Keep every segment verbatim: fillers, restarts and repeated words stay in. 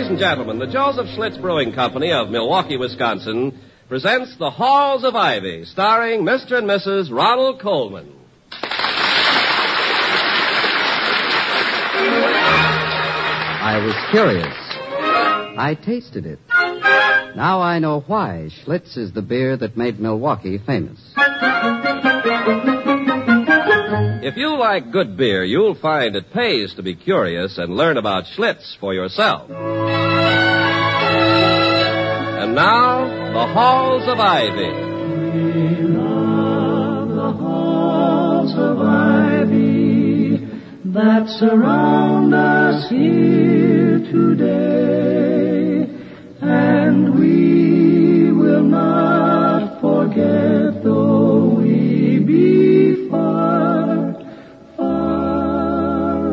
and gentlemen, the Joseph Schlitz Brewing Company of Milwaukee, Wisconsin, presents The Halls of Ivy, starring Mister and Missus Ronald Coleman. I was curious. I tasted it. Now I know why Schlitz is the beer that made Milwaukee famous. If you like good beer, you'll find it pays to be curious and learn about Schlitz for yourself. And now, The Halls of Ivy. We love the halls of ivy that surround us here today, and we will not forget though we be far, far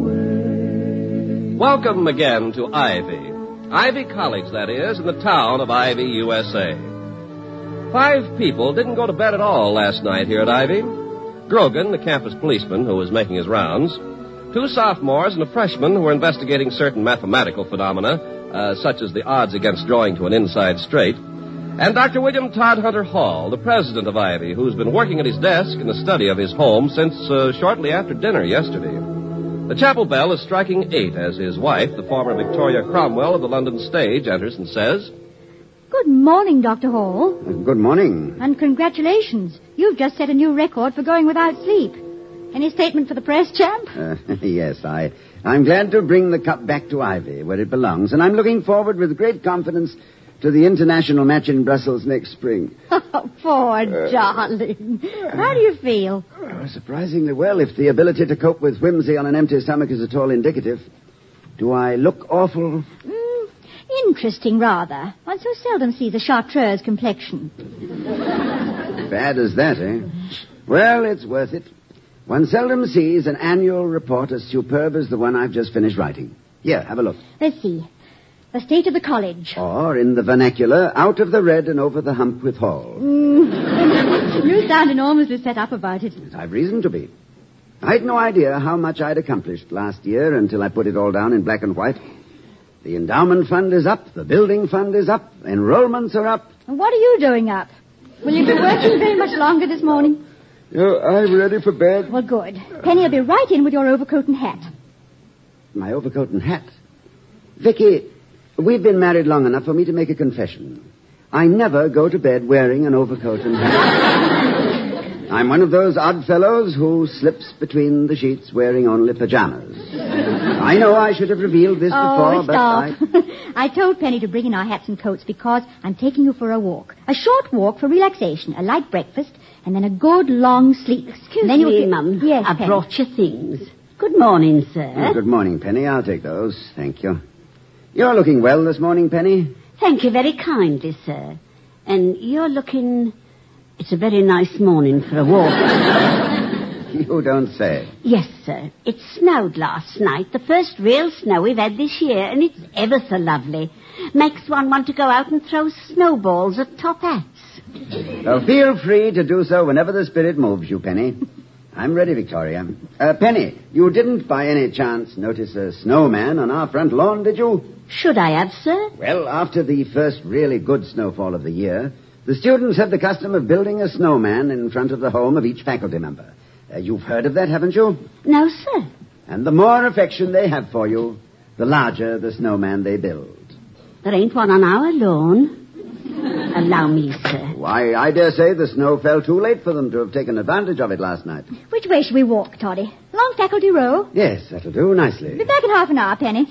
away. Welcome again to Ivy. Ivy College, that is, in the town of Ivy, U S A. Five people didn't go to bed at all last night here at Ivy. Grogan, the campus policeman who was making his rounds, two sophomores and a freshman who were investigating certain mathematical phenomena, uh, such as the odds against drawing to an inside straight, and Doctor William Todd Hunter Hall, the president of Ivy, who's been working at his desk in the study of his home since uh, shortly after dinner yesterday. The chapel bell is striking eight as his wife, the former Victoria Cromwell of the London stage, enters and says, Good morning, Doctor Hall. Good morning. And congratulations. You've just set a new record for going without sleep. Any statement for the press, champ? Uh, yes, I, I'm glad to bring the cup back to Ivy, where it belongs, and I'm looking forward with great confidence to the international match in Brussels next spring. Oh, poor uh, darling. How do you feel? Oh, surprisingly well, if the ability to cope with whimsy on an empty stomach is at all indicative. Do I look awful? Mm, interesting, rather. One so seldom sees a chartreuse complexion. Bad as that, eh? Well, it's worth it. One seldom sees an annual report as superb as the one I've just finished writing. Here, have a look. Let's see. The state of the college. Or, in the vernacular, out of the red and over the hump with Hall. Mm. You sound enormously set up about it. I've reason to be. I'd no idea how much I'd accomplished last year until I put it all down in black and white. The endowment fund is up, the building fund is up, enrollments are up. And what are you doing up? Will you be working very much longer this morning? Oh, I'm ready for bed. Well, good. Penny will be right in with your overcoat and hat. My overcoat and hat? Vicky, we've been married long enough for me to make a confession. I never go to bed wearing an overcoat and hat. I'm one of those odd fellows who slips between the sheets wearing only pajamas. I know I should have revealed this oh, before, stop. but I... I told Penny to bring in our hats and coats because I'm taking you for a walk. A short walk for relaxation, a light breakfast, and then a good long sleep. Excuse then me, you'll... Mum. Yes, I've Penny. brought you things. Good morning, sir. Oh, good morning, Penny. I'll take those. Thank you. You're looking well this morning, Penny. Thank you very kindly, sir. And you're looking... It's a very nice morning for a walk. You don't say. Yes, sir. It snowed last night, the first real snow we've had this year, and it's ever so lovely. Makes one want to go out and throw snowballs at top hats. Well, feel free to do so whenever the spirit moves you, Penny. I'm ready, Victoria. Uh, Penny, you didn't by any chance notice a snowman on our front lawn, did you? Should I have, sir? Well, after the first really good snowfall of the year, the students have the custom of building a snowman in front of the home of each faculty member. Uh, you've heard of that, haven't you? No, sir. And the more affection they have for you, the larger the snowman they build. There ain't one on our lawn. Allow me, sir. Why, I dare say the snow fell too late for them to have taken advantage of it last night. Which way should we walk, Toddy? Along Faculty Row? Yes, that'll do nicely. Be back in half an hour, Penny.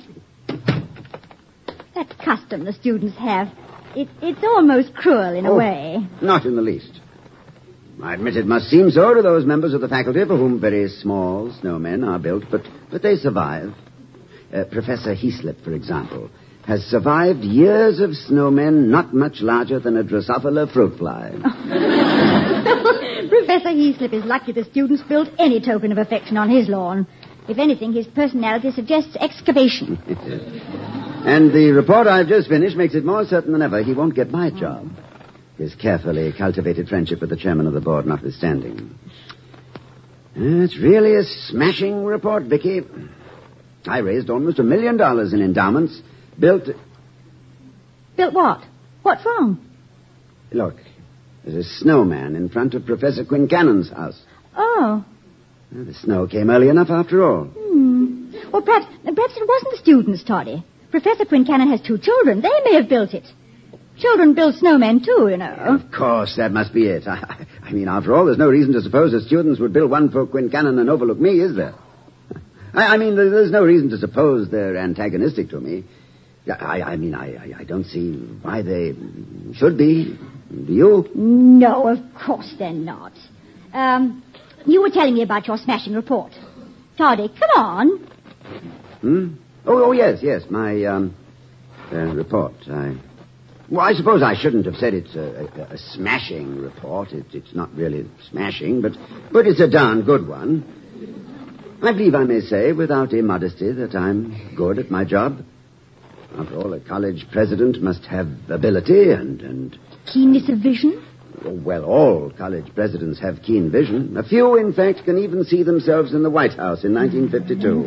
That custom the students have. It, it's almost cruel in oh, a way. Not in the least. I admit it must seem so to those members of the faculty for whom very small snowmen are built, but, but they survive. Uh, Professor Heaslip, for example, has survived years of snowmen not much larger than a Drosophila fruit fly. Professor Heaslip is lucky the students built any token of affection on his lawn. If anything, his personality suggests excavation. And the report I've just finished makes it more certain than ever he won't get my job. His carefully cultivated friendship with the chairman of the board notwithstanding. It's really a smashing report, Vicky. I raised almost a million dollars in endowments built... Built what? What's wrong? Look, there's a snowman in front of Professor Quincannon's house. Oh. Well, the snow came early enough after all. Hmm. Well, perhaps, perhaps it wasn't the students, Toddy. Professor Quincannon has two children. They may have built it. Children build snowmen, too, you know. Of course, that must be it. I, I mean, after all, there's no reason to suppose the students would build one for Quincannon and overlook me, is there? I, I mean, there's no reason to suppose they're antagonistic to me. I, I mean, I, I, I don't see why they should be. Do you? No, of course they're not. Um, you were telling me about your smashing report. Toddy, come on. Hmm? Oh, oh yes, yes, my um, uh, report. I... Well, I suppose I shouldn't have said it's a, a, a smashing report. It, it's not really smashing, but, but it's a darn good one. I believe I may say, without immodesty, that I'm good at my job. After all, a college president must have ability and... and keenness of vision? Well, all college presidents have keen vision. A few, in fact, can even see themselves in the White House in nineteen fifty-two.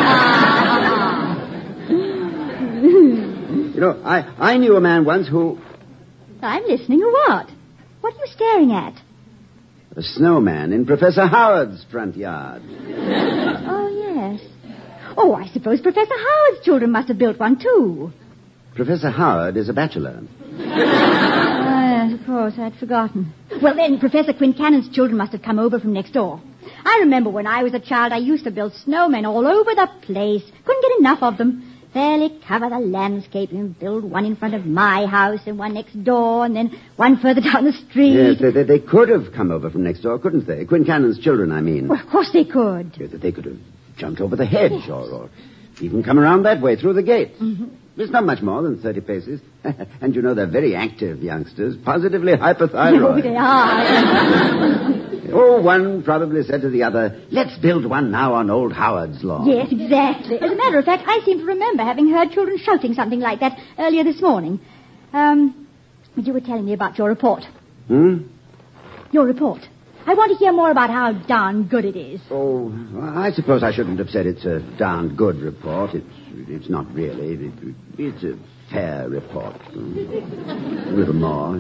You know, I, I knew a man once who... I'm listening. Or what? What are you staring at? A snowman in Professor Howard's front yard. Oh, yes. Oh, I suppose Professor Howard's children must have built one, too. Professor Howard is a bachelor. Oh, yes, of course. I'd forgotten. Well, then, Professor Quincannon's children must have come over from next door. I remember when I was a child, I used to build snowmen all over the place. Couldn't get enough of them. Fairly cover the landscape and build one in front of my house and one next door and then one further down the street. Yes, they, they, they could have come over from next door, couldn't they? Quincannon's children, I mean. Well, of course they could. Yes, they could have jumped over the hedge yes. or, or even come around that way through the gate. Mm-hmm. It's not much more than thirty paces. And you know, they're very active youngsters, positively hyperthyroid. Oh, they are. Oh, one probably said to the other, let's build one now on old Howard's lawn. Yes, exactly. As a matter of fact, I seem to remember having heard children shouting something like that earlier this morning. Um, but you were telling me about your report. Hmm? Your report. I want to hear more about how darn good it is. Oh, I suppose I shouldn't have said it's a darn good report. It's it's not really. It, it's a fair report. A little more.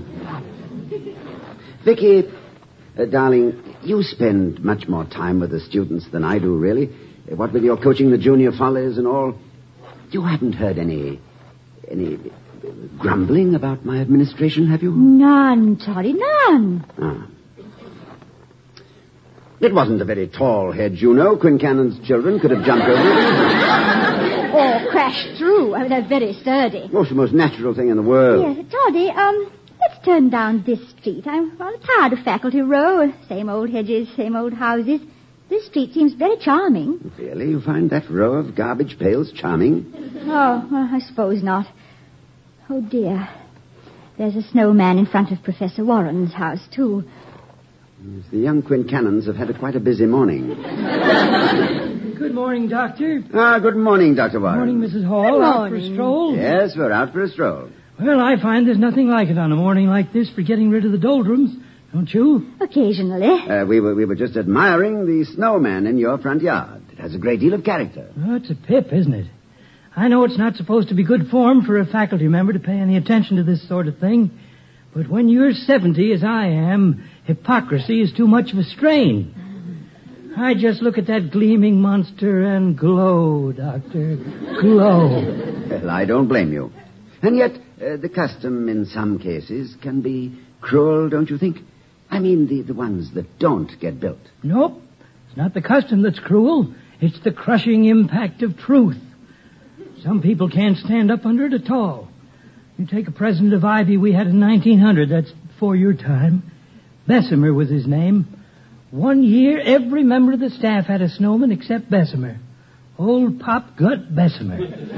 Vicky, uh, darling, you spend much more time with the students than I do, really. What with your coaching the junior follies and all. You haven't heard any... any grumbling about my administration, have you? None, Toddy, none. Ah. It wasn't a very tall hedge, you know. Quincannon's children could have jumped over it. Or crashed through. I mean, they're very sturdy. Oh, it's the most natural thing in the world. Yes, Toddy, um, let's turn down this street. I'm rather tired of Faculty Row. Same old hedges, same old houses. This street seems very charming. Really? You find that row of garbage pails charming? Oh, well, I suppose not. Oh, dear. There's a snowman in front of Professor Warren's house, too. Yes, the young Quincannons have had a, quite a busy morning. Good morning, Doctor. Ah, good morning, Doctor Warren. Good morning, Missus Hall. Good out morning. for a stroll? Yes, we're out for a stroll. Well, I find there's nothing like it on a morning like this for getting rid of the doldrums, don't you? Occasionally. Uh, we were we were just admiring the snowman in your front yard. It has a great deal of character. Oh, it's a pip, isn't it? I know it's not supposed to be good form for a faculty member to pay any attention to this sort of thing, but when you're seventy, as I am, hypocrisy is too much of a strain. I just look at that gleaming monster and glow, Doctor. Glow. Well, I don't blame you. And yet, uh, the custom in some cases can be cruel, don't you think? I mean, the, the ones that don't get built. Nope. It's not the custom that's cruel. It's the crushing impact of truth. Some people can't stand up under it at all. You take a president of Ivy we had in nineteen hundred. That's before your time. Bessemer was his name. One year, every member of the staff had a snowman except Bessemer. Old Pop Gut Bessemer.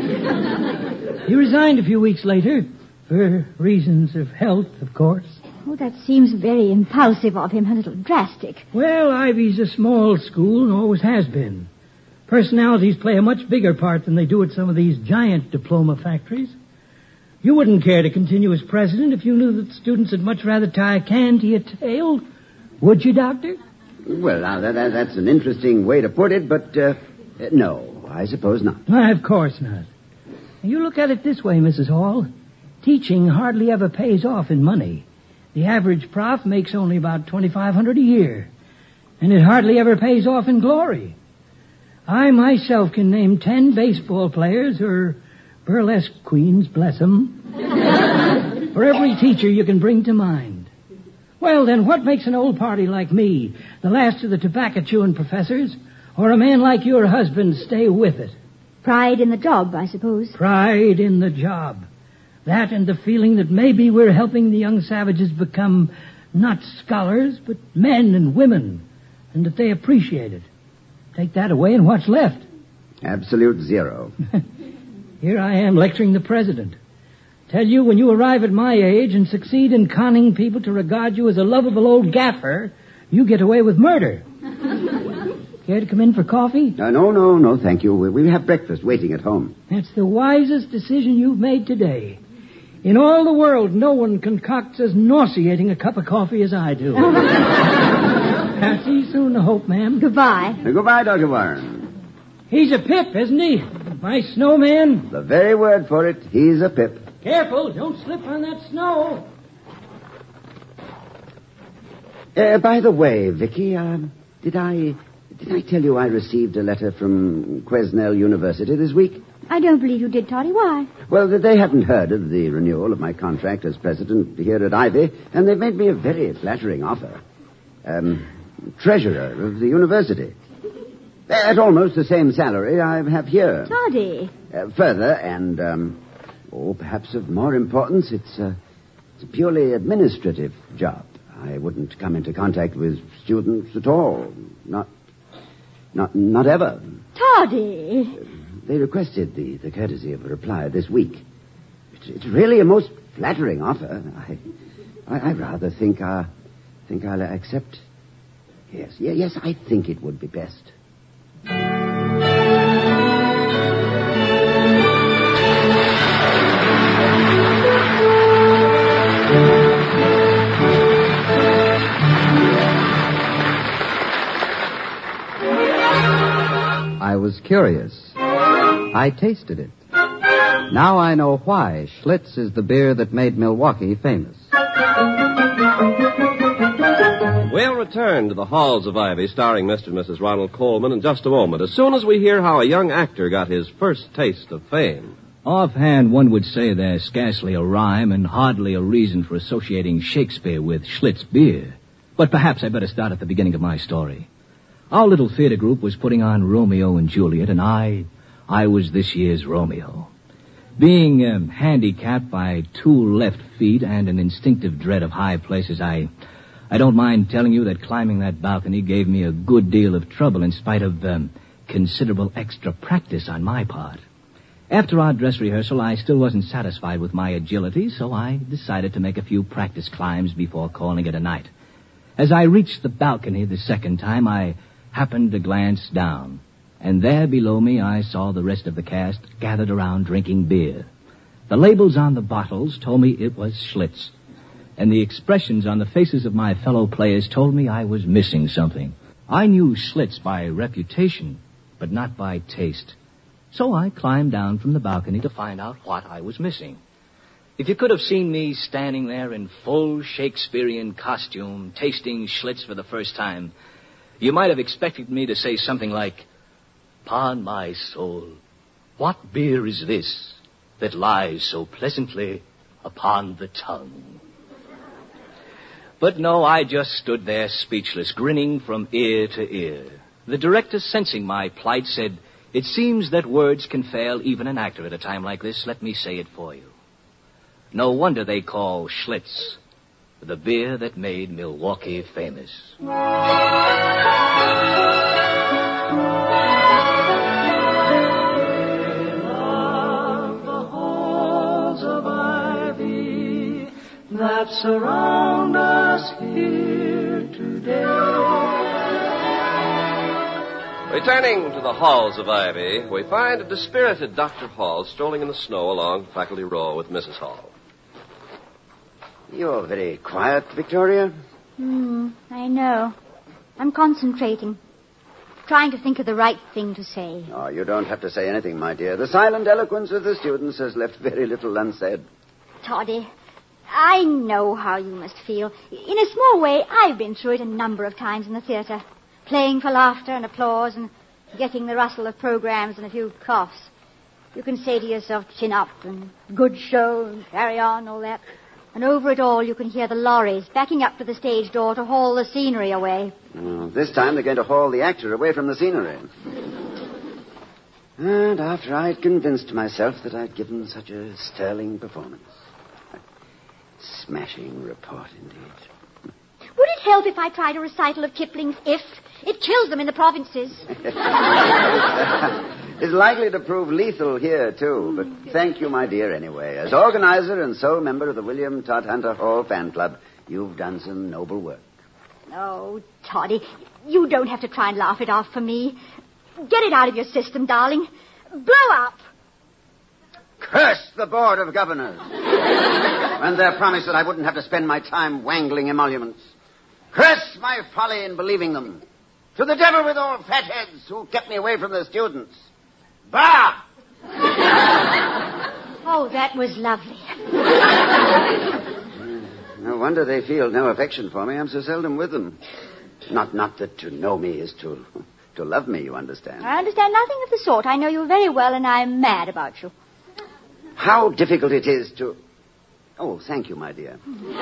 He resigned a few weeks later, for reasons of health, of course. Oh, that seems very impulsive of him, a little drastic. Well, Ivy's a small school and always has been. Personalities play a much bigger part than they do at some of these giant diploma factories. You wouldn't care to continue as president if you knew that students would much rather tie a can to your tail, would you, Doctor? Well, now, that, that, that's an interesting way to put it, but, uh, no, I suppose not. Why, of course not. You look at it this way, Missus Hall. Teaching hardly ever pays off in money. The average prof makes only about twenty-five hundred dollars a year. And it hardly ever pays off in glory. I myself can name ten baseball players or burlesque queens, bless 'em, for every teacher you can bring to mind. Well, then, what makes an old party like me, the last of the tobacco-chewing professors, or a man like your husband stay with it? Pride in the job, I suppose. Pride in the job. That and the feeling that maybe we're helping the young savages become not scholars, but men and women, and that they appreciate it. Take that away, and what's left? Absolute zero. Here I am lecturing the president. Tell you, when you arrive at my age and succeed in conning people to regard you as a lovable old gaffer, you get away with murder. Care to come in for coffee? Uh, no, no, no, thank you. We, we have breakfast waiting at home. That's the wisest decision you've made today. In all the world, no one concocts as nauseating a cup of coffee as I do. I'll see you soon, I hope, ma'am. Goodbye. Uh, goodbye, Doctor Warren. He's a pip, isn't he? My snowman. The very word for it, he's a pip. Careful, don't slip on that snow. Uh, by the way, Vicky, um, did I did I tell you I received a letter from Quesnel University this week? I don't believe you did, Toddy. Why? Well, they hadn't heard of the renewal of my contract as president here at Ivy, and they've made me a very flattering offer. Um, treasurer of the university. At almost the same salary I have here. Toddy. Uh, further, and, um, oh, perhaps of more importance, it's, uh, it's a purely administrative job. I wouldn't come into contact with students at all. Not, not, not ever. Toddy. Uh, they requested the, the courtesy of a reply this week. It's, it's really a most flattering offer. I, I, I rather think, uh, think I'll accept. Yes, yeah, yes, I think it would be best. I was curious. I tasted it. Now I know why Schlitz is the beer that made Milwaukee famous. We'll return to the halls of Ivy, starring Mister and Missus Ronald Coleman, in just a moment, as soon as we hear how a young actor got his first taste of fame. Offhand, one would say there's scarcely a rhyme and hardly a reason for associating Shakespeare with Schlitz beer. But perhaps I better start at the beginning of my story. Our little theater group was putting on Romeo and Juliet, and I, I was this year's Romeo. Being um, handicapped by two left feet and an instinctive dread of high places, I, I don't mind telling you that climbing that balcony gave me a good deal of trouble in spite of um, considerable extra practice on my part. After our dress rehearsal, I still wasn't satisfied with my agility, so I decided to make a few practice climbs before calling it a night. As I reached the balcony the second time, I happened to glance down, and there below me I saw the rest of the cast gathered around drinking beer. The labels on the bottles told me it was Schlitz, and the expressions on the faces of my fellow players told me I was missing something. I knew Schlitz by reputation, but not by taste. So I climbed down from the balcony to find out what I was missing. If you could have seen me standing there in full Shakespearean costume, tasting Schlitz for the first time, you might have expected me to say something like, "'Pon my soul, what beer is this that lies so pleasantly upon the tongue?" But no, I just stood there speechless, grinning from ear to ear. The director, sensing my plight, said, "It seems that words can fail even an actor at a time like this. Let me say it for you. No wonder they call Schlitz the beer that made Milwaukee famous." That surround us here today. Returning to the halls of Ivy, we find a dispirited Doctor Hall strolling in the snow along Faculty Row with Missus Hall. You're very quiet, Victoria. Hmm, I know. I'm concentrating. trying to think of the right thing to say. Oh, you don't have to say anything, my dear. The silent eloquence of the students has left very little unsaid. Toddy, I know how you must feel. In a small way, I've been through it a number of times in the theatre. Playing for laughter and applause and getting the rustle of programs and a few coughs. You can say to yourself, chin up and good show and carry on, all that. And over it all, you can hear the lorries backing up to the stage door to haul the scenery away. Oh, this time they're going to haul the actor away from the scenery. And after I'd convinced myself that I'd given such a sterling performance. Smashing report, indeed. Would it help if I tried a recital of Kipling's If? It kills them in the provinces. It's likely to prove lethal here, too. But thank you, my dear, anyway. As organizer and sole member of the William Todhunter Hall fan club, you've done some noble work. Oh, Toddy, you don't have to try and laugh it off for me. Get it out of your system, darling. Blow up. Curse the Board of Governors. And their promise that I wouldn't have to spend my time wangling emoluments. Curse my folly in believing them. To the devil with all fat heads who kept me away from the students. Bah! Oh, that was lovely. No wonder they feel no affection for me. I'm so seldom with them. Not not that to know me is to to love me, you understand. I understand nothing of the sort. I know you very well, and I'm mad about you. How difficult it is to... Oh, thank you, my dear.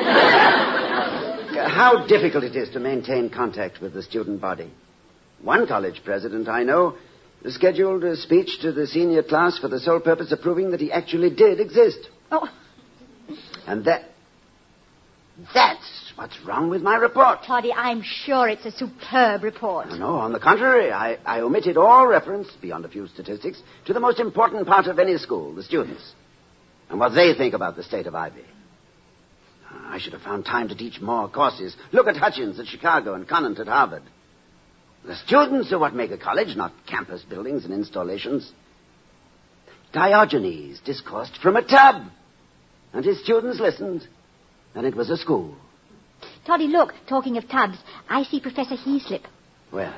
How difficult it is to maintain contact with the student body. One college president I know scheduled a speech to the senior class for the sole purpose of proving that he actually did exist. Oh. And that... That's what's wrong with my report. Toddy, I'm sure it's a superb report. No, no, on the contrary, I, I omitted all reference, beyond a few statistics, to the most important part of any school, the students, and what they think about the state of Ivy. I should have found time to teach more courses. Look at Hutchins at Chicago and Conant at Harvard. The students are what make a college, not campus buildings and installations. Diogenes discoursed from a tub, and his students listened, and it was a school. Toddy, look, talking of tubs, I see Professor Heaslip. Where?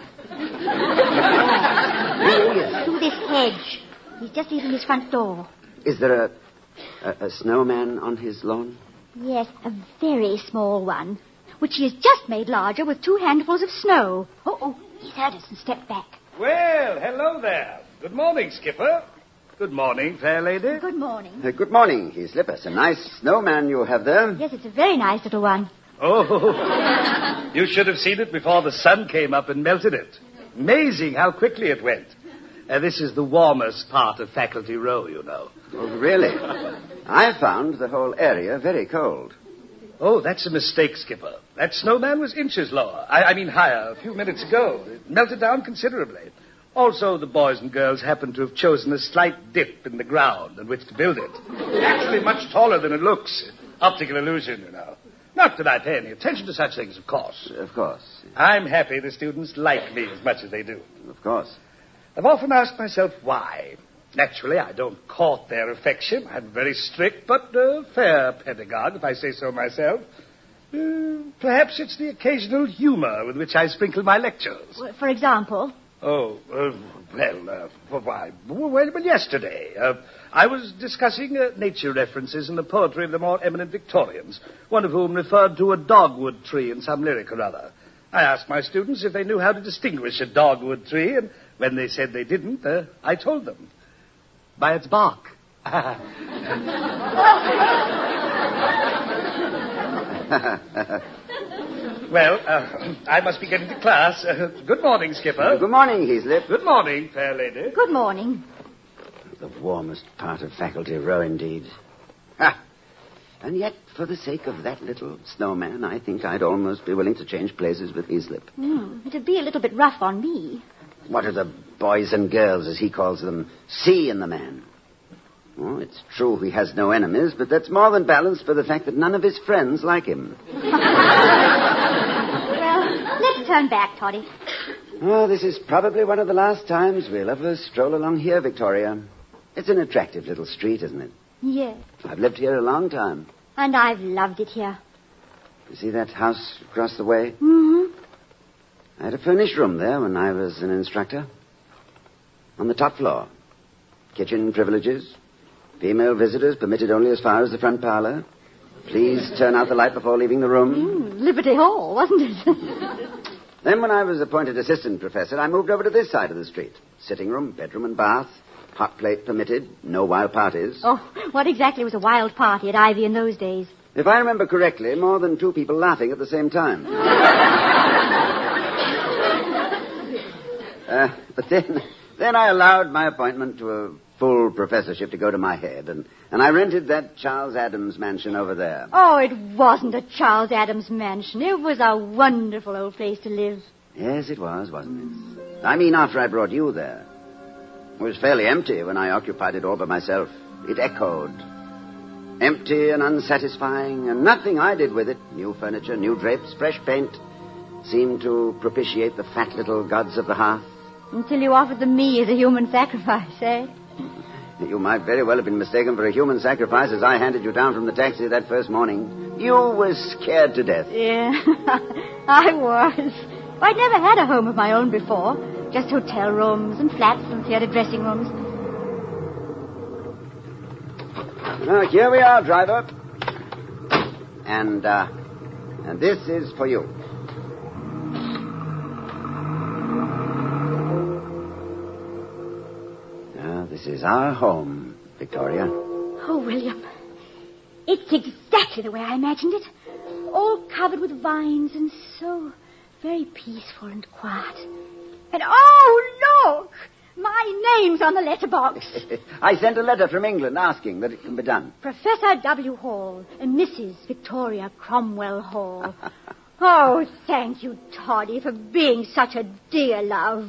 Through this hedge. He's just leaving his front door. Is there a, a, a snowman on his lawn? Yes, a very small one, which he has just made larger with two handfuls of snow. Oh, oh, he's heard us and stepped back. Well, hello there. Good morning, Skipper. Good morning, fair lady. Good morning. Uh, good morning, Heaslip. It's a nice snowman you have there. Yes, it's a very nice little one. Oh, you should have seen it before the sun came up and melted it. Amazing how quickly it went. Uh, this is the warmest part of Faculty Row, you know. Oh, really? I found the whole area very cold. Oh, that's a mistake, Skipper. That snowman was inches lower. I, I mean higher a few minutes ago. It melted down considerably. Also, the boys and girls happened to have chosen a slight dip in the ground on which to build it. Actually much taller than it looks. Optical illusion, you know. Not that I pay any attention to such things, of course. Of course. I'm happy the students like me as much as they do. Of course. I've often asked myself why. Naturally, I don't court their affection. I'm very strict, but uh, fair pedagogue, if I say so myself. Uh, perhaps it's the occasional humor with which I sprinkle my lectures. For example? Oh, uh, well, uh, why? Well, well, yesterday, uh, I was discussing uh, nature references in the poetry of the more eminent Victorians, one of whom referred to a dogwood tree in some lyric or other. I asked my students if they knew how to distinguish a dogwood tree, and when they said they didn't, uh, I told them. By its bark. Well, uh, I must be getting to class. Uh, good morning, Skipper. Good morning, Heaslip. Good morning, fair lady. Good morning. The warmest part of Faculty Row, indeed. Ha! And yet, for the sake of that little snowman, I think I'd almost be willing to change places with Heaslip. Mm, it'd be a little bit rough on me. What do the boys and girls, as he calls them, see in the man? Well, it's true he has no enemies, but that's more than balanced for the fact that none of his friends like him. Well, let's turn back, Toddy. Oh, this is probably one of the last times we'll ever stroll along here, Victoria. It's an attractive little street, isn't it? Yes. I've lived here a long time. And I've loved it here. You see that house across the way? Mm-hmm. I had a furnished room there when I was an instructor. On the top floor. Kitchen privileges. Female visitors permitted only as far as the front parlor. Please turn out the light before leaving the room. Mm, Liberty Hall, wasn't it? Then when I was appointed assistant professor, I moved over to this side of the street. Sitting room, bedroom and bath. Hot plate permitted. No wild parties. Oh, what exactly was a wild party at Ivy in those days? If I remember correctly, more than two people laughing at the same time. uh, but then, then I allowed my appointment to a full professorship to go to my head, and, and I rented that Charles Adams mansion over there. Oh, it wasn't a Charles Adams mansion. It was a wonderful old place to live. Yes, it was, wasn't it? I mean, after I brought you there. It was fairly empty when I occupied it all by myself. It echoed. Empty and unsatisfying, and nothing I did with it, new furniture, new drapes, fresh paint, seemed to propitiate the fat little gods of the hearth. Until you offered them me as a human sacrifice, eh? You might very well have been mistaken for a human sacrifice as I handed you down from the taxi that first morning. You were scared to death. Yeah, I was. I'd never had a home of my own before. Just hotel rooms and flats and theater dressing rooms. Now, here we are, driver. And, uh, and this is for you. Now, this is our home, Victoria. Oh, William. It's exactly the way I imagined it. All covered with vines and so very peaceful and quiet. And, oh, look! My name's on the letterbox. I sent a letter from England asking that it can be done. Professor W. Hall and Missus Victoria Cromwell Hall. Oh, thank you, Toddy, for being such a dear love.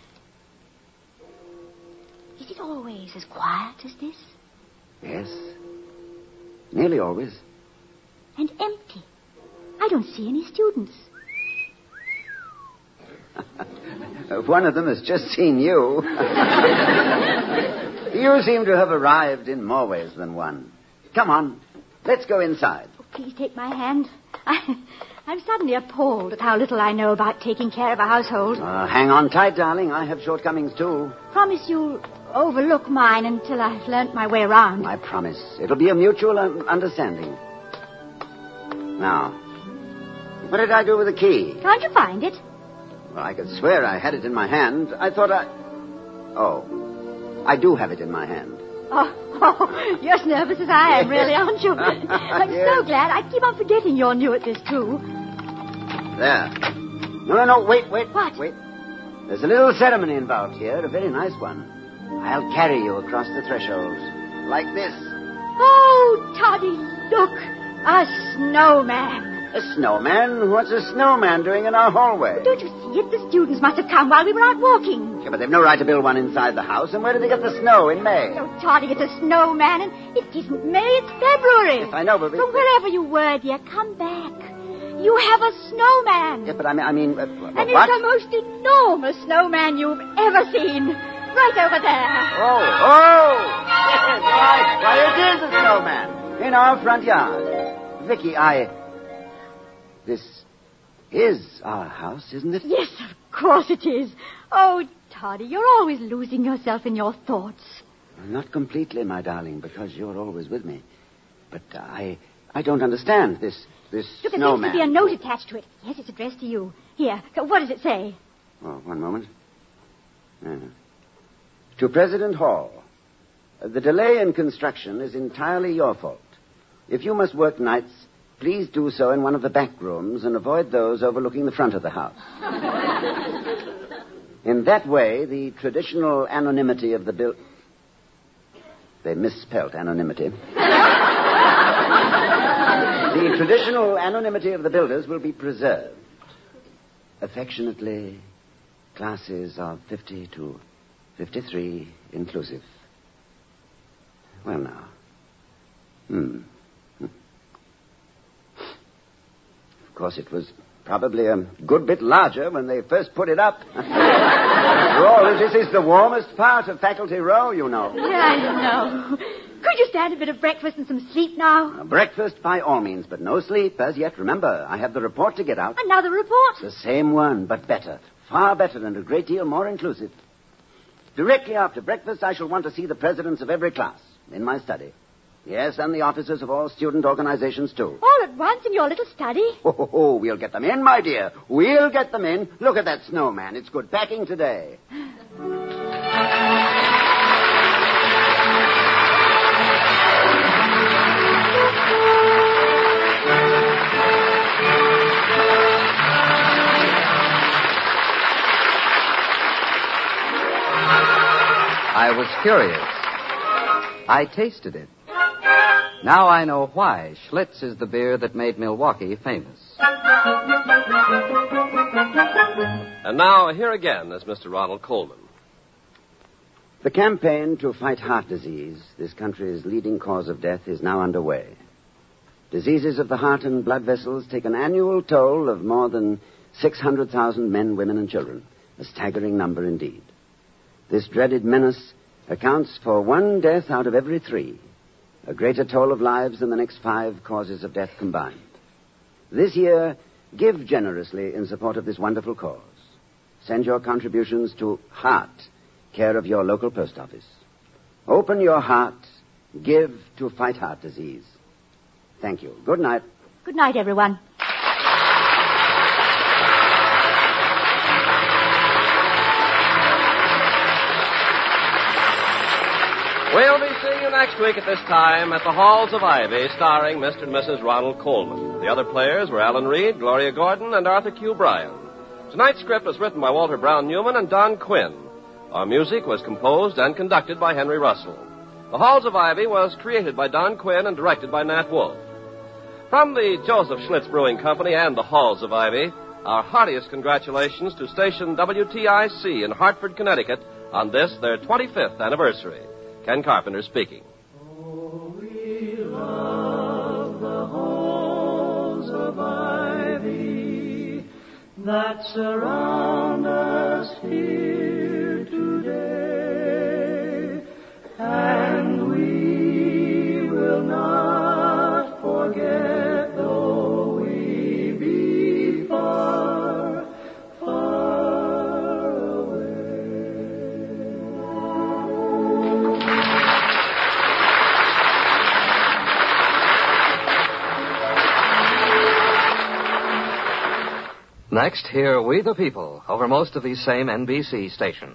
Is it always as quiet as this? Yes. Nearly always. And empty. I don't see any students. One of them has just seen you. You seem to have arrived in more ways than one. Come on, let's go inside. Oh, please take my hand. I, I'm suddenly appalled at how little I know about taking care of a household. Uh, hang on tight, darling. I have shortcomings, too. Promise you'll overlook mine until I've learnt my way around. I promise. It'll be a mutual un- understanding. Now, what did I do with the key? Can't you find it? Well, I could swear I had it in my hand. I thought I... Oh, I do have it in my hand. Oh, oh you're as nervous as I am, really, aren't you? I'm Yes. so glad. I keep on forgetting you're new at this, too. There. No, no, no, wait, wait. What? Wait. There's a little ceremony involved here, a very nice one. I'll carry you across the threshold. Like this. Oh, Toddy, look. A snowman. A snowman? What's a snowman doing in our hallway? Don't you see it? The students must have come while we were out walking. Yeah, but they've no right to build one inside the house. And where did they get the snow in May? Oh, Toddy, it's a snowman, and it isn't May, it's February. Yes, I know, but... So wherever you were, dear, come back. You have a snowman. Yeah, but I mean... I mean uh, and what? it's the most enormous snowman you've ever seen. Right over there. Oh, oh! Yes, why, why, it is a snowman. In our front yard. Vicky, I... This is our house, isn't it? Yes, of course it is. Oh, Toddy, you're always losing yourself in your thoughts. Not completely, my darling, because you're always with me. But uh, I I don't understand this this Look, there snowman. seems to be a note attached to it. Yes, it's addressed to you. Here, what does it say? Oh, one moment. Uh, to President Hall, uh, the delay in construction is entirely your fault. If you must work nights, please do so in one of the back rooms and avoid those overlooking the front of the house. In that way, the traditional anonymity of the build... They misspelt anonymity. The traditional anonymity of the builders will be preserved. Affectionately, classes of fifty to fifty-three inclusive. Well, now. Hmm. Of course, it was probably a good bit larger when they first put it up. After all, Well, this is the warmest part of Faculty Row, you know. Yeah, I know. Could you stand a bit of breakfast and some sleep now? Uh, breakfast by all means, but no sleep as yet. Remember, I have the report to get out. Another report? The same one, but better. Far better and a great deal more inclusive. Directly after breakfast, I shall want to see the presidents of every class in my study. Yes, and the officers of all student organizations, too. All at once in your little study? Oh, ho, ho, we'll get them in, my dear. We'll get them in. Look at that snowman. It's good packing today. I was curious. I tasted it. Now I know why Schlitz is the beer that made Milwaukee famous. And now, here again is Mister Ronald Coleman. The campaign to fight heart disease, this country's leading cause of death, is now underway. Diseases of the heart and blood vessels take an annual toll of more than six hundred thousand men, women, and children. A staggering number indeed. This dreaded menace accounts for one death out of every three, a greater toll of lives than the next five causes of death combined. This year, give generously in support of this wonderful cause. Send your contributions to Heart, care of your local post office. Open your heart, give to fight heart disease. Thank you. Good night. Good night, everyone. We'll be seeing you next week at this time at the Halls of Ivy, starring Mister and Missus Ronald Coleman. The other players were Alan Reed, Gloria Gordon, and Arthur Q. Bryan. Tonight's script was written by Walter Brown Newman and Don Quinn. Our music was composed and conducted by Henry Russell. The Halls of Ivy was created by Don Quinn and directed by Nat Wolf. From the Joseph Schlitz Brewing Company and the Halls of Ivy, our heartiest congratulations to station W T I C in Hartford, Connecticut on this, their twenty-fifth anniversary. Ken Carpenter speaking. Oh, we love the halls of ivy that surround us here today, and we will not forget though we be far, far away. Next, hear We the People over most of these same N B C stations.